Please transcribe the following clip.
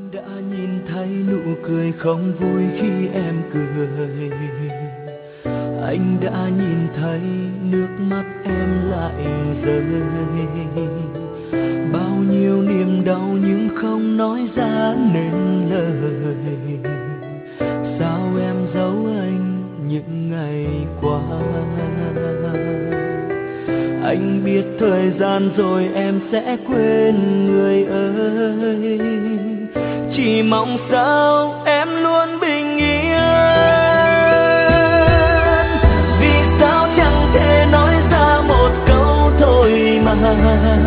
đã nhìn thấy nụ cười không vui khi em cười, anh đã nhìn thấy nước mắt em lại rơi. Bao nhiêu niềm đau nhưng không nói ra nên lời. Sao em giấu anh những ngày qua? Anh biết thời gian rồi em sẽ quên người ơi. Chỉ mong sao em luôn bình yên. Vì sao chẳng thể nói ra một câu thôi mà